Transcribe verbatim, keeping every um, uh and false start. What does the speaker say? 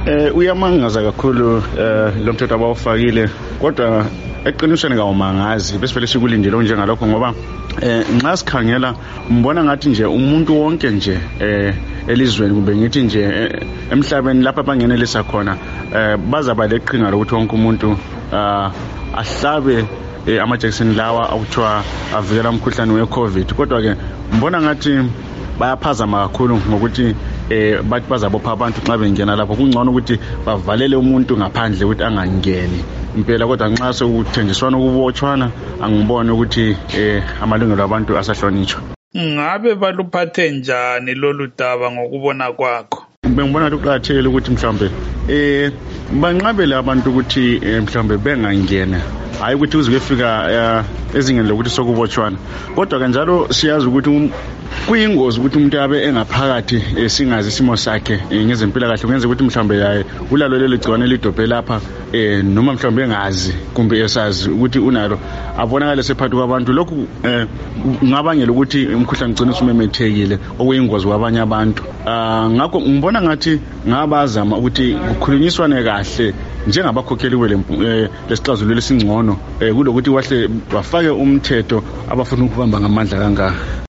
Eh uyamangaza kakhulu eh lo mthetho abawufakile kodwa eqinisweni kawumangazi bese vele sikulindele njengalokho ngoba eh nxa sikhangela mbona ngathi nje umuntu wonke nje eh elizweni kumbe ngithi nje emhlabeni lapha bangenelisa khona eh bazaba leqhinga lokuthi wonke umuntu ahlabe amajekiseni lawa akuthiwa avikela umkhuhlane we-COVID kodwa ke mbona ngathi bayaphazama kakhulu ngokuthi eh bathi bazabopha abantu xa bengena lapho kungcono ukuthi bavalele umuntu ngaphandle ukuthi angangeni impela kodwa nxa sekuthenjiswana ukubotshwana angibone ukuthi eh amalungelo abantu asahlonitshwa. Ngabe baluphathe njani lolu daba ngokubona kwakho? Bengibona ukuthi kuqakathekile ukuthi mhlambe eh banqabele abantu ukuthi mhlambe bengangena hayi ukuthi uze kufika ezingeni lokuthi sokubotshwana kodwa kanjalo siyazi ukuthi kuyingozi ukuthi umuntu abe engaphakathi singazi isimo sakhe ngezempilakahle kungenza ukuthi mhlambe yaye ulalo lelo gciwane lidobhe lapha eh noma mhlambe engazi kumbe esazi ukuthi unalo abonakala sephathu kwabantu lokhu ngabangela ukuthi umkhuhlane ugcine usumemethekile okuyingozi kwabanye abantu. Ngakho ngibona ngathi ngabazama ukuthi kukhulunyiswane kahle njengabakhokheli lesixazululo lesingcono kulokuthi wahle bafake umthetho abafuna ukubamba ngamandla kangaka.